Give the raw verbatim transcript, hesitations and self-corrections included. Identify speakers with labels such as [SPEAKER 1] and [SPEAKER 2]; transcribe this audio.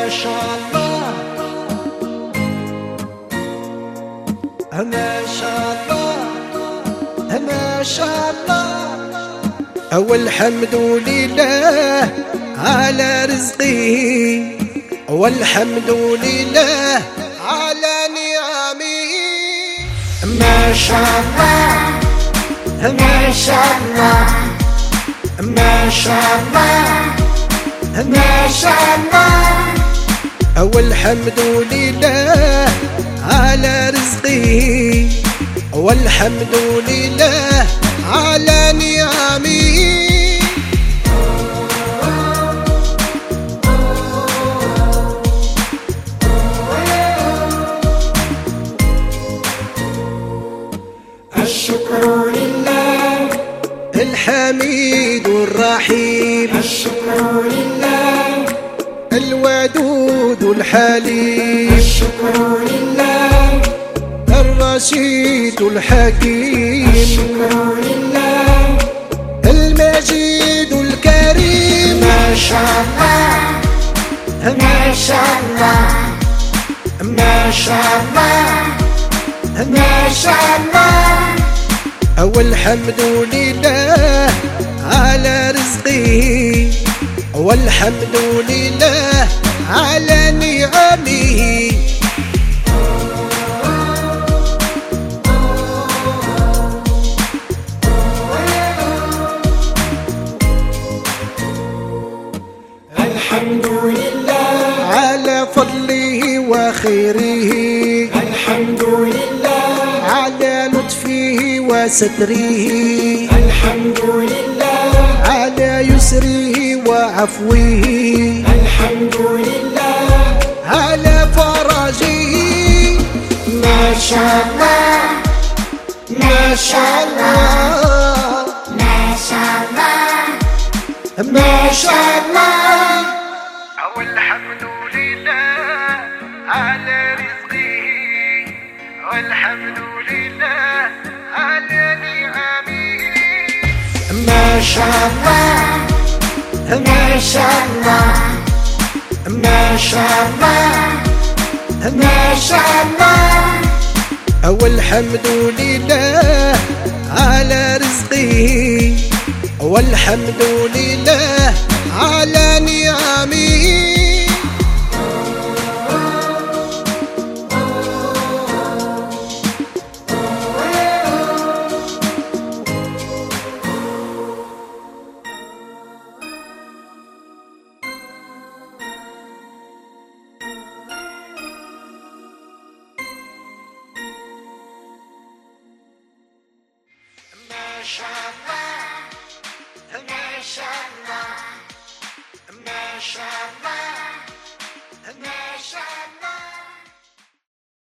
[SPEAKER 1] شاء الله ما شاء الله ما شاء الله، والحمد لله على رزقه، والحمد لله على نعمه. ما شاء الله ما شاء الله ما شاء الله ما شاء الله، والحمد لله على رزقه، والحمد لله على نعمه.
[SPEAKER 2] الشكر لله
[SPEAKER 1] الحميد الرحيم،
[SPEAKER 2] الشكر لله
[SPEAKER 1] الودود الحليم،
[SPEAKER 2] الشكر لله
[SPEAKER 1] الرشيد الحكيم،
[SPEAKER 2] الشكر لله
[SPEAKER 1] المجيد الكريم.
[SPEAKER 2] ما شاء الله ما شاء الله ما شاء الله ما شاء الله،
[SPEAKER 1] والحمد لله على رزقه، والحمد لله على نعمه.
[SPEAKER 2] الحمد لله
[SPEAKER 1] على فضله وخيره،
[SPEAKER 2] الحمد لله
[SPEAKER 1] على لطفه وستره،
[SPEAKER 2] الحمد لله
[SPEAKER 1] على يسره وعفوه،
[SPEAKER 2] الحمد لله
[SPEAKER 1] على فرجه.
[SPEAKER 2] ما شاء الله
[SPEAKER 1] ما شاء الله
[SPEAKER 2] ما شاء الله
[SPEAKER 1] ما شاء الله،
[SPEAKER 3] والحمد لله على رزقه، والحمد لله على نعمه.
[SPEAKER 1] ما شاء الله
[SPEAKER 2] ما شاء الله
[SPEAKER 1] ما شاء الله
[SPEAKER 2] ما شاء الله،
[SPEAKER 1] والحمد لله على رزقه، والحمد لله على نعمه. ما شاء الله ما شاء الله ما شاء الله.